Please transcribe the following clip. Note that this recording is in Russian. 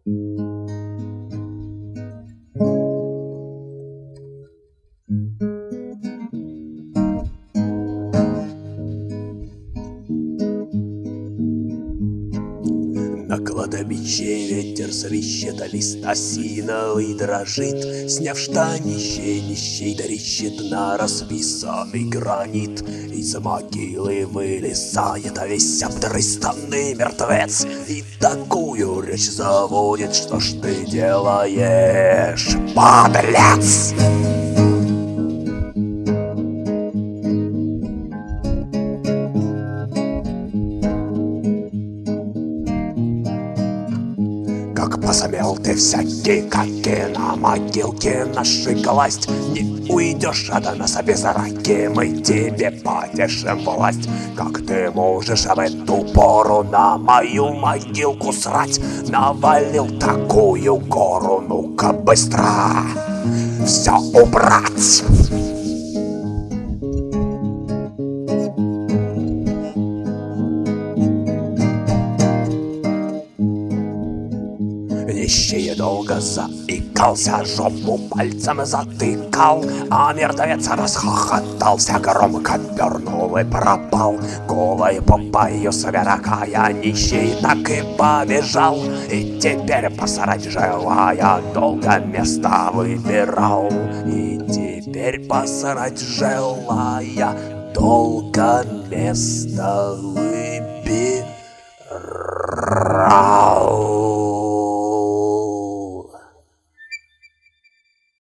На кладбище ветер свищет, а лист осиновый дрожит. Сняв штанище, нищий дрищет на расписанный гранит. Из могилы вылезает весь обдрыстанный мертвец и такую речь заводит: что ж ты делаешь, подлец? Как посмел ты всякий, какие на могилке нашей класть? Не уйдешь от нас без раки, мы тебе потешим власть. Как ты можешь в эту пору на мою могилку срать? Навалил такую гору, ну-ка быстро все убрать. Нищий долго заикался, жопу пальцем затыкал, а мертвец расхохотался, громко пернул и пропал. Голой попою сверкая, нищий так и побежал, и теперь посрать желая долго место выбирал. И теперь посрать желая долго место выбирал.